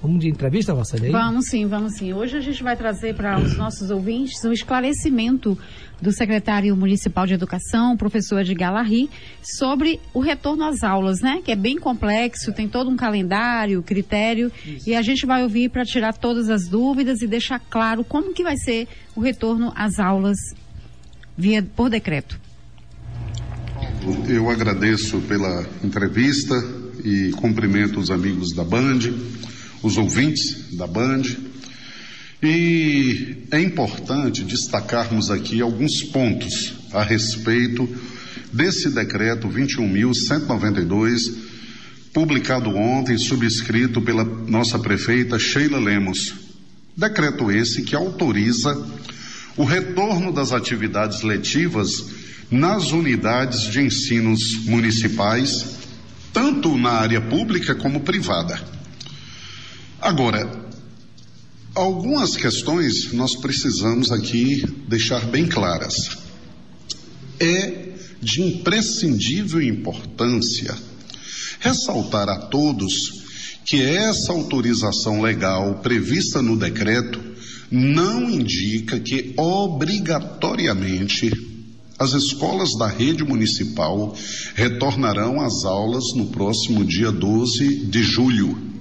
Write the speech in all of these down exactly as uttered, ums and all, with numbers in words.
Vamos de entrevista, Marcela? Vamos sim, vamos sim. Hoje a gente vai trazer para os nossos ouvintes o esclarecimento do secretário municipal de educação, professor Edgar Larry, sobre o retorno às aulas, né? Que é bem complexo, tem todo um calendário, critério, Isso. e a gente vai ouvir para tirar todas as dúvidas e deixar claro como que vai ser o retorno às aulas via por decreto. Eu agradeço pela entrevista e cumprimento os amigos da Band, os ouvintes da Band, e é importante destacarmos aqui alguns pontos a respeito desse decreto vinte e um mil cento e noventa e dois, publicado ontem, subscrito pela nossa prefeita Sheila Lemos. Decreto esse que autoriza o retorno das atividades letivas nas unidades de ensinos municipais, tanto na área pública como privada. Agora, algumas questões nós precisamos aqui deixar bem claras. É de imprescindível importância ressaltar a todos que essa autorização legal prevista no decreto não indica que obrigatoriamente as escolas da rede municipal retornarão às aulas no próximo dia doze de julho.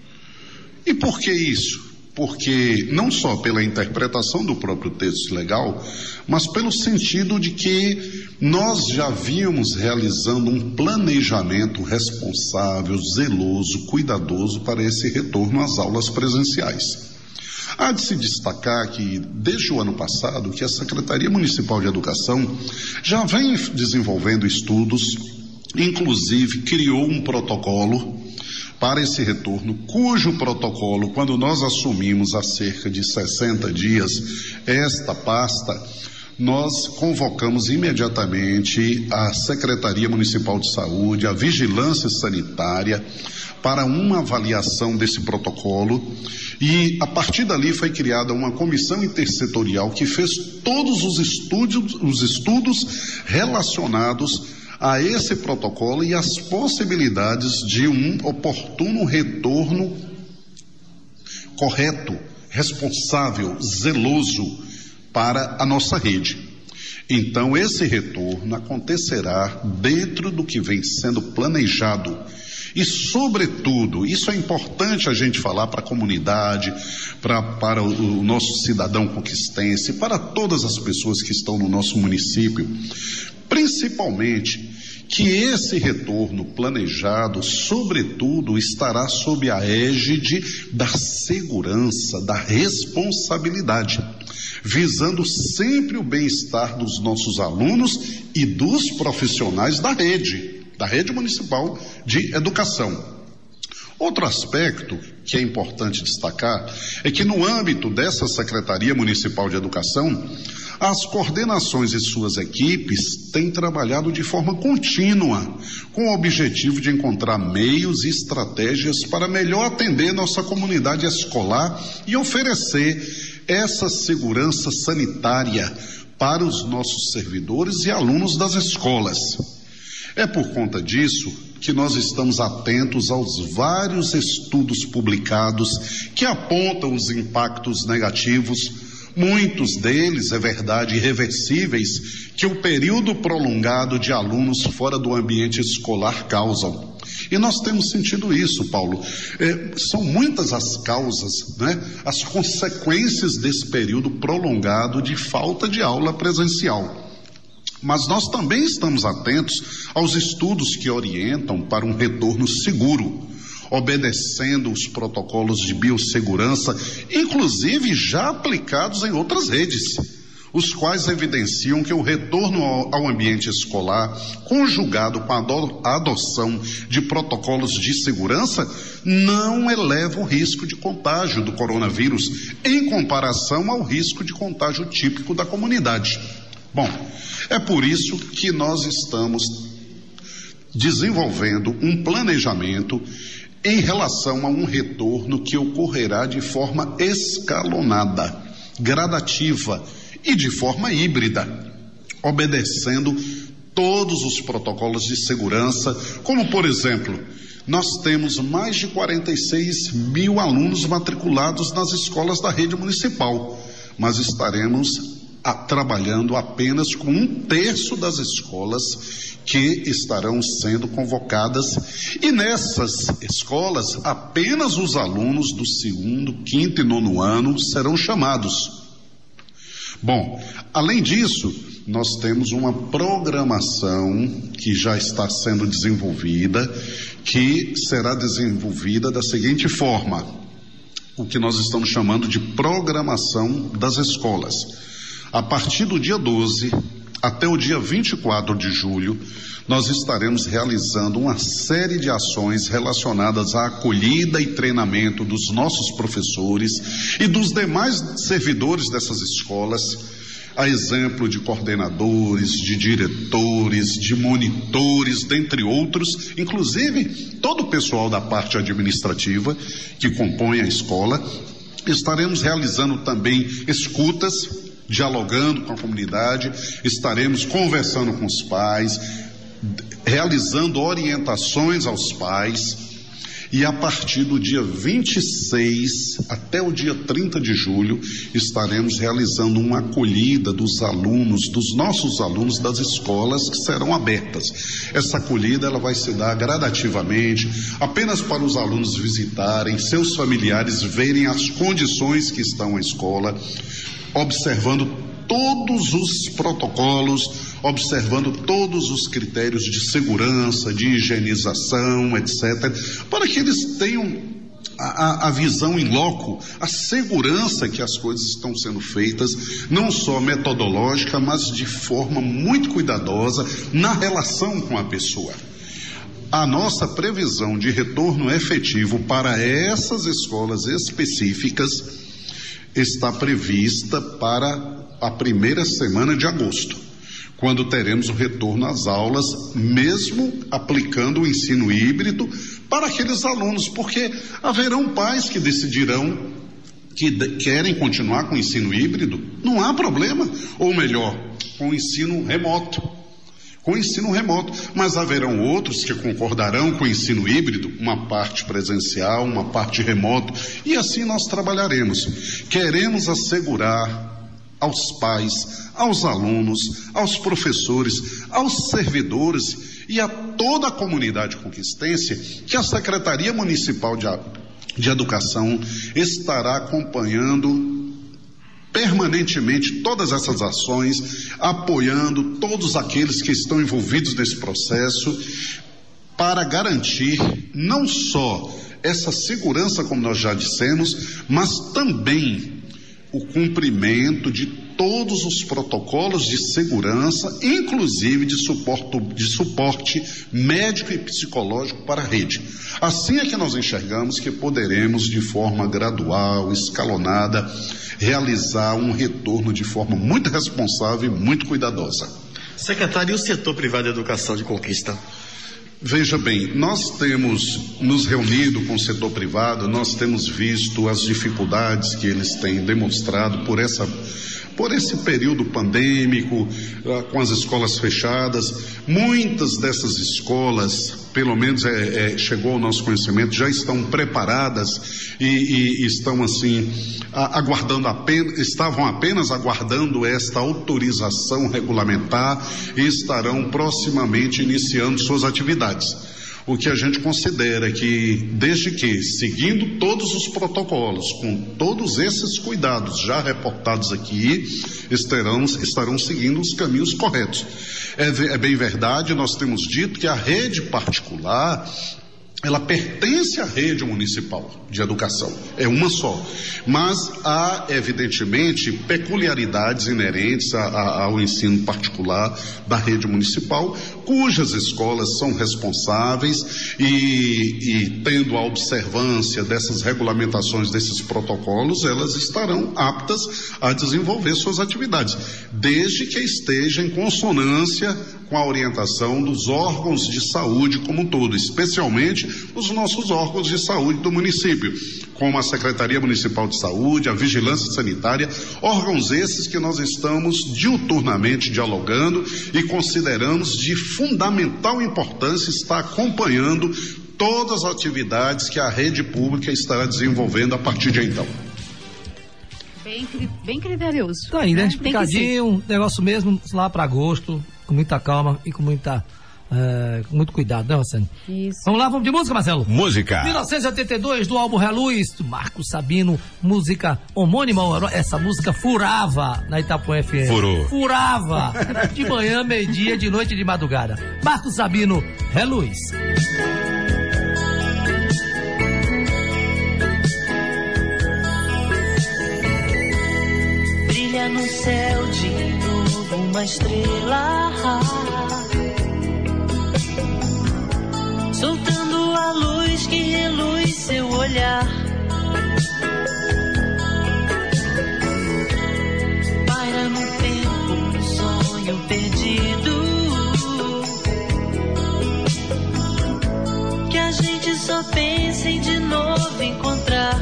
E por que isso? Porque não só pela interpretação do próprio texto legal, mas pelo sentido de que nós já vínhamos realizando um planejamento responsável, zeloso, cuidadoso para esse retorno às aulas presenciais. Há de se destacar que, desde o ano passado, que a Secretaria Municipal de Educação já vem desenvolvendo estudos, inclusive criou um protocolo para esse retorno, cujo protocolo, quando nós assumimos há cerca de sessenta dias esta pasta, nós convocamos imediatamente a Secretaria Municipal de Saúde, a Vigilância Sanitária, para uma avaliação desse protocolo, e a partir dali foi criada uma comissão intersetorial que fez todos os estudos, os estudos relacionados a esse protocolo e as possibilidades de um oportuno retorno correto, responsável, zeloso para a nossa rede. Então, esse retorno acontecerá dentro do que vem sendo planejado. E, sobretudo, isso é importante a gente falar para a comunidade, pra, para o, o nosso cidadão conquistense, para todas as pessoas que estão no nosso município, principalmente que esse retorno planejado, sobretudo, estará sob a égide da segurança, da responsabilidade, visando sempre o bem-estar dos nossos alunos e dos profissionais da rede, da rede municipal de educação. Outro aspecto que é importante destacar é que no âmbito dessa Secretaria Municipal de Educação, as coordenações e suas equipes têm trabalhado de forma contínua, com o objetivo de encontrar meios e estratégias para melhor atender nossa comunidade escolar e oferecer essa segurança sanitária para os nossos servidores e alunos das escolas. É por conta disso que nós estamos atentos aos vários estudos publicados que apontam os impactos negativos, muitos deles, é verdade, irreversíveis, que o período prolongado de alunos fora do ambiente escolar causam. E nós temos sentido isso, Paulo. É, são muitas as causas, né, as consequências desse período prolongado de falta de aula presencial. Mas nós também estamos atentos aos estudos que orientam para um retorno seguro, obedecendo os protocolos de biossegurança, inclusive já aplicados em outras redes, os quais evidenciam que o retorno ao, ao ambiente escolar, conjugado com a adoção de protocolos de segurança, não eleva o risco de contágio do coronavírus, em comparação ao risco de contágio típico da comunidade. Bom, é por isso que nós estamos desenvolvendo um planejamento em relação a um retorno que ocorrerá de forma escalonada, gradativa e de forma híbrida, obedecendo todos os protocolos de segurança, como, por exemplo, nós temos mais de quarenta e seis mil alunos matriculados nas escolas da rede municipal, mas estaremos a, trabalhando apenas com um terço das escolas que estarão sendo convocadas, e nessas escolas apenas os alunos do segundo, quinto e nono ano serão chamados. Bom, além disso, nós temos uma programação que já está sendo desenvolvida, que será desenvolvida da seguinte forma: o que nós estamos chamando de programação das escolas. A partir do dia doze até o dia vinte e quatro de julho, nós estaremos realizando uma série de ações relacionadas à acolhida e treinamento dos nossos professores e dos demais servidores dessas escolas, a exemplo de coordenadores, de diretores, de monitores, dentre outros, inclusive todo o pessoal da parte administrativa que compõe a escola. Estaremos realizando também escutas, dialogando com a comunidade, estaremos conversando com os pais, realizando orientações aos pais, e a partir do dia vinte e seis até o dia trinta de julho estaremos realizando uma acolhida dos alunos, dos nossos alunos das escolas que serão abertas. Essa acolhida ela vai se dar gradativamente, apenas para os alunos visitarem, seus familiares verem as condições que estão a escola, observando todos os protocolos, observando todos os critérios de segurança, de higienização, etcétera, para que eles tenham a, a visão em loco, a segurança que as coisas estão sendo feitas, não só metodológica, mas de forma muito cuidadosa na relação com a pessoa. A nossa previsão de retorno efetivo para essas escolas específicas está prevista para a primeira semana de agosto, quando teremos o retorno às aulas, mesmo aplicando o ensino híbrido para aqueles alunos, porque haverão pais que decidirão que de, querem continuar com o ensino híbrido, não há problema, ou melhor, com o ensino remoto. Com o ensino remoto, mas haverão outros que concordarão com o ensino híbrido, uma parte presencial, uma parte remoto, e assim nós trabalharemos. Queremos assegurar aos pais, aos alunos, aos professores, aos servidores e a toda a comunidade conquistense que a Secretaria Municipal de, de Educação estará acompanhando permanentemente todas essas ações, apoiando todos aqueles que estão envolvidos nesse processo, para garantir não só essa segurança, como nós já dissemos, mas também o cumprimento de todos os protocolos de segurança, inclusive de suporte, de suporte médico e psicológico para a rede. Assim é que nós enxergamos que poderemos, de forma gradual, escalonada, realizar um retorno de forma muito responsável e muito cuidadosa. Secretário, e o setor privado de educação de Conquista? Veja bem, nós temos nos reunido com o setor privado, nós temos visto as dificuldades que eles têm demonstrado por essa, por esse período pandêmico, com as escolas fechadas. Muitas dessas escolas, pelo menos é, é, chegou ao nosso conhecimento, já estão preparadas e, e, e estão assim, a, aguardando apenas, estavam apenas aguardando esta autorização regulamentar e estarão proximamente iniciando suas atividades. O que a gente considera que, desde que, seguindo todos os protocolos, com todos esses cuidados já reportados aqui, estarão, estarão seguindo os caminhos corretos. É, é bem verdade, nós temos dito que a rede particular, ela pertence à rede municipal de educação, é uma só, mas há evidentemente peculiaridades inerentes a, a, ao ensino particular da rede municipal, cujas escolas são responsáveis e, e tendo a observância dessas regulamentações, desses protocolos, elas estarão aptas a desenvolver suas atividades, desde que esteja em consonância com a orientação dos órgãos de saúde como um todo, especialmente os nossos órgãos de saúde do município, como a Secretaria Municipal de Saúde, a Vigilância Sanitária, órgãos esses que nós estamos diuturnamente dialogando e consideramos de fundamental importância estar acompanhando todas as atividades que a rede pública estará desenvolvendo a partir de então. Bem, bem criterioso. Tá aí, né? né? Explicadinho, negócio mesmo lá para agosto, com muita calma e com muita é, com muito cuidado, né, Marcelo? Isso. Vamos lá, vamos de música, Marcelo? Música. mil novecentos e oitenta e dois, do álbum Reluz, do Marcos Sabino, música homônima. Essa música furava na Itapuã F M. Furou. Furava. Era de manhã, meio-dia, de noite e de madrugada. Marcos Sabino, Reluz. Brilha no céu de novo uma estrela, soltando a luz que reluz seu olhar. Paira no tempo um sonho perdido, que a gente só pensa em de novo encontrar.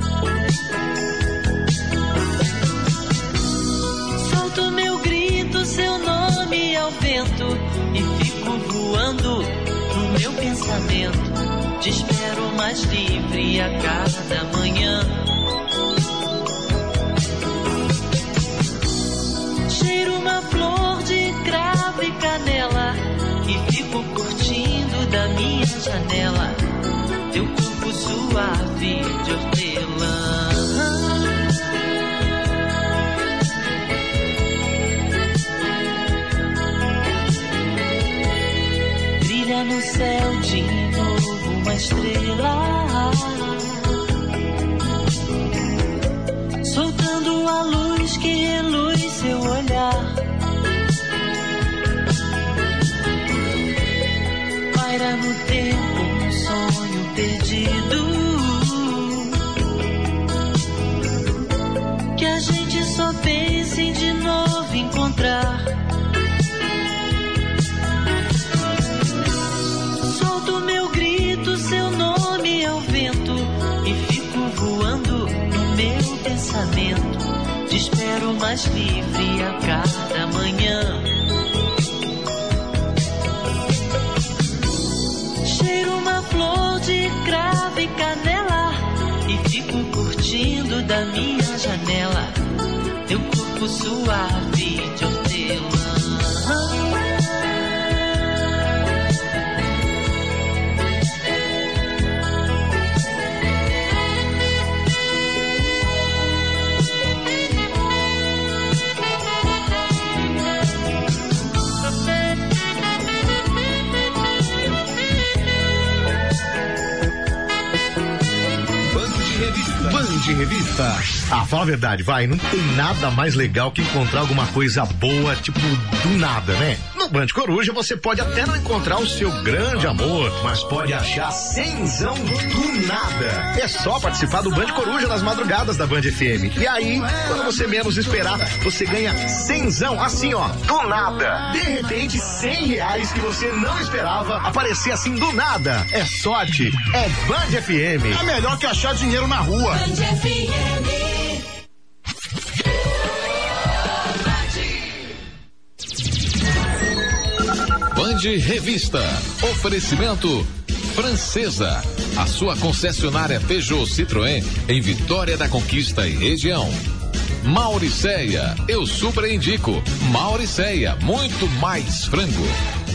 Solto meu grito, seu nome ao vento, e fico voando no meu pensamento. Te espero mais livre a cada manhã. Cheiro uma flor de cravo e canela, e fico curtindo da minha janela teu corpo suave de hortelã. Brilha no céu de novo uma estrela, soltando a luz que reluz seu olhar. Paira no tempo um sonho perdido, que a gente só pensa em de novo encontrar. Solto meu grito, seu nome ao vento, e fico voando no meu pensamento. Te espero mais livre a cada manhã. Cheiro uma flor de cravo e canela, e fico curtindo da minha janela teu corpo suave de hortelã. Band Revista. Ah, fala a verdade, vai, não tem nada mais legal que encontrar alguma coisa boa, tipo, do nada, né? No Band Coruja você pode até não encontrar o seu grande amor, mas pode achar cenzão do nada. É só participar do Band Coruja nas madrugadas da Band F M. E aí, quando você menos esperar, você ganha cenzão, assim ó, do nada. De repente, cem reais que você não esperava aparecer assim do nada. É sorte, é Band F M. É melhor que achar dinheiro na rua. Band F M. Band Revista. Oferecimento Francesa, a sua concessionária Peugeot Citroën em Vitória da Conquista e região. Mauricéia, eu super indico. Mauricéia, muito mais frango.